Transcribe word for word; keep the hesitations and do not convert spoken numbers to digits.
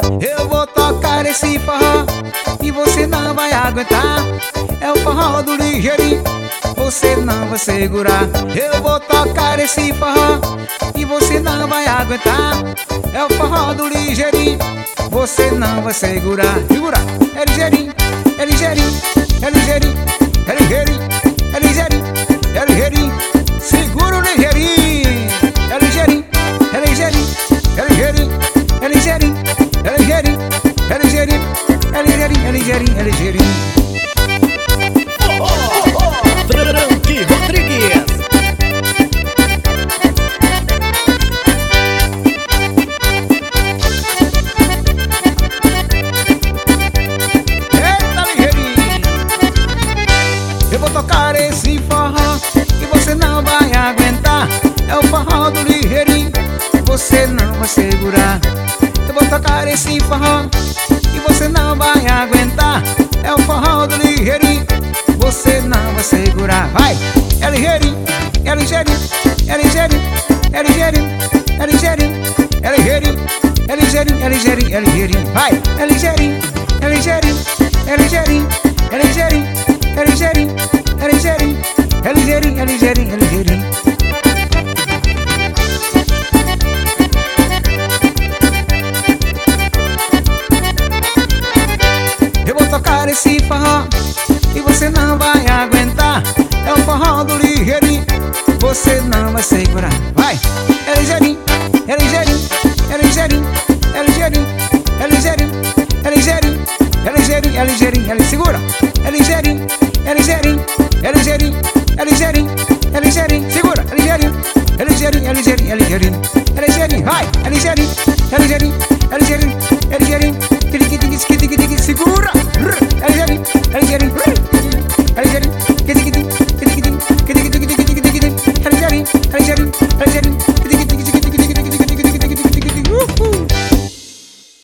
Eu vou tocar esse forró e você não vai aguentar. É o forró do ligeirinho, você não vai segurar. Eu vou tocar esse forró e você não vai aguentar. É o forró do ligeirinho, você não vai segurar. Segura, é ligeirinho, é ligeirinho, é ligeirinho, é ligeirinho, é ligeirinho, é ligeirinho. Segura o ligeirinho, é ligeirinho, é ligeirinho, é ligeirinho, é ligeirinho, é ligeirinho, é ligeirinho, é ligeirinho, é ligeirinho, é ligeirinho. Franky Rodrigues. Eita, ligeirinho! Eu vou tocar esse forró e você não vai aguentar. É o forró do ligeirinho, você não vai segurar. Eu vou tocar esse forró e você não vai aguentar. É o forró do ligeirinho, você não vai segurar. Vai! É ligeirinho, é ligeirinho, é ligeirinho, é ligeirinho, é ligeirinho, é ligeirinho, é ligeirinho, é ligeirinho, é ligeirinho. Vai! É ligeirinho, é ligeirinho, é ligeirinho, é ligeirinho, é ligeirinho, é ligeirinho, é ligeirinho, é ligeirinho, é ligeirinho. Eu vou tocar esse forró e você não vai aguentar. É o forró do ligeirinho, você não vai segurar. Vai! É ligeirinho, é ligeirinho, é ligeirinho, é ligeirinho, é ligeirinho, é ligeirinho, é ligeirinho, é ligeirinho, é ligeirinho. Segura! É ligeirinho, é ligeirinho, é ligeirinho, é ligeirinho, é ligeirinho,